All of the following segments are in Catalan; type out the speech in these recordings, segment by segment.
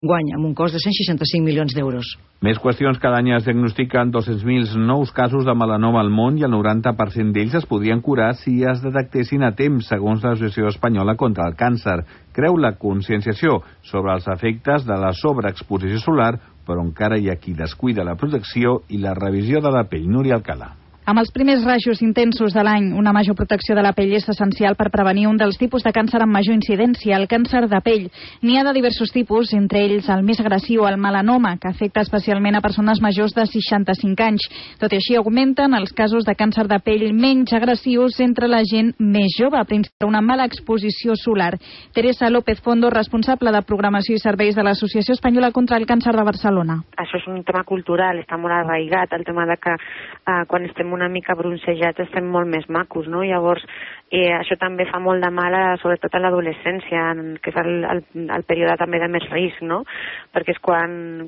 guany, amb un cost de 165 milions d'euros. Més qüestions. Cada any es diagnostiquen 200.000 nous casos de melanoma al món i el 90% d'ells es podrien curar si es detectessin a temps, segons l'Associació Espanyola contra el Càncer. Creu la conscienciació sobre els efectes de la sobreexposició solar, però encara hi ha qui descuida la protecció i la revisió de la pell. Núria Alcalà. Amb els primers rajos intensos de l'any, una major protecció de la pell és essencial per prevenir un dels tipus de càncer amb major incidència, el càncer de pell. N'hi ha de diversos tipus, entre ells el més agressiu, el melanoma, que afecta especialment a persones majors de 65 anys. Tot i així, augmenten els casos de càncer de pell menys agressius entre la gent més jove, principalment una mala exposició solar. Teresa López Fondo, responsable de programació i serveis de l'Associació Espanyola contra el Càncer de Barcelona. Això és un tema cultural, està molt arraigat, el tema de que quan estem una mica bronzejats estem molt més macos, no? Llavors, això també fa molt de mal, sobretot a l'adolescència, que és el període també de més risc, no? Perquè és quan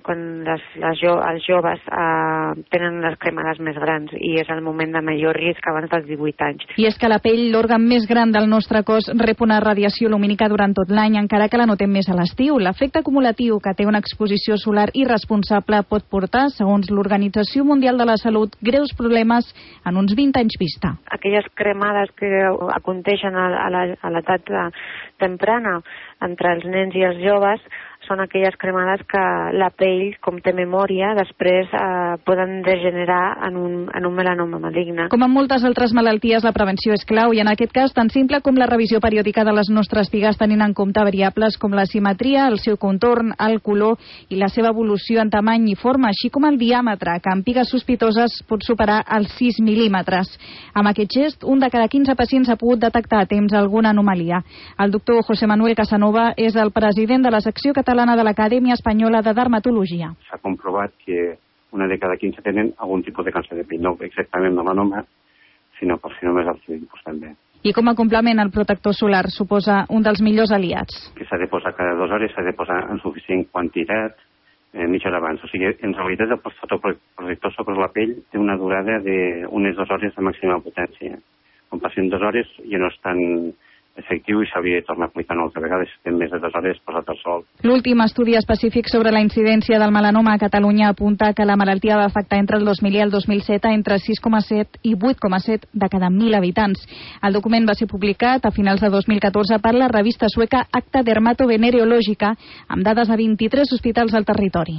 els joves tenen les cremades més grans i és el moment de major risc abans dels 18 anys. I és que la pell, l'òrgan més gran del nostre cos, rep una radiació lumínica durant tot l'any, encara que la notem més a l'estiu. L'efecte acumulatiu que té una exposició solar irresponsable pot portar, segons l'Organització Mundial de la Salut, greus problemes en uns 20 anys vista. Aquelles cremades que aconteixen a l'edat temprana entre els nens i els joves són aquelles cremades que la pell, com té memòria, després poden degenerar en un melanoma maligne. Com en moltes altres malalties, la prevenció és clau i en aquest cas tan simple com la revisió periòdica de les nostres pigues tenint en compte variables com la simetria, el seu contorn, el color i la seva evolució en tamany i forma, així com el diàmetre, que en pigues sospitoses pot superar els 6 mil·límetres. Amb aquest gest, un de cada 15 pacients ha pogut detectar a temps alguna anomalia. El doctor José Manuel Casanova és el president de la secció catalana de l'Acadèmia Espanyola de Dermatologia. S'ha comprovat que una de cada 15 tenen algun tipus de càncer de pell, no exactament melanoma, sinó carcinomes al seu tipus també. I com a complement, el protector solar suposa un dels millors aliats. Que s'ha de posar cada 2 hores, s'ha de posar en suficient quantitat, mitja hora abans. O sigui, en realitat el fotoprotector sobre la pell té una durada d'unes 2 hores de màxima potència. Quan passin 2 hores ja no és tan efectiu i s'hauria de tornar a aplicar una altra vegada si estem més de 2 hores posat al sol. L'últim estudi específic sobre la incidència del melanoma a Catalunya apunta que la malaltia va afectar entre el 2000 i el 2007 entre 6,7 i 8,7 de cada 1.000 habitants. El document va ser publicat a finals de 2014 per la revista sueca Acta Dermatovenerològica amb dades a 23 hospitals del territori.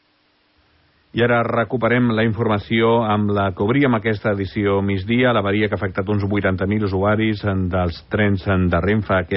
I ara recuperem la informació amb la que obríem aquesta edició migdia, l'avaria que ha afectat uns 80.000 usuaris dels trens de Renfe.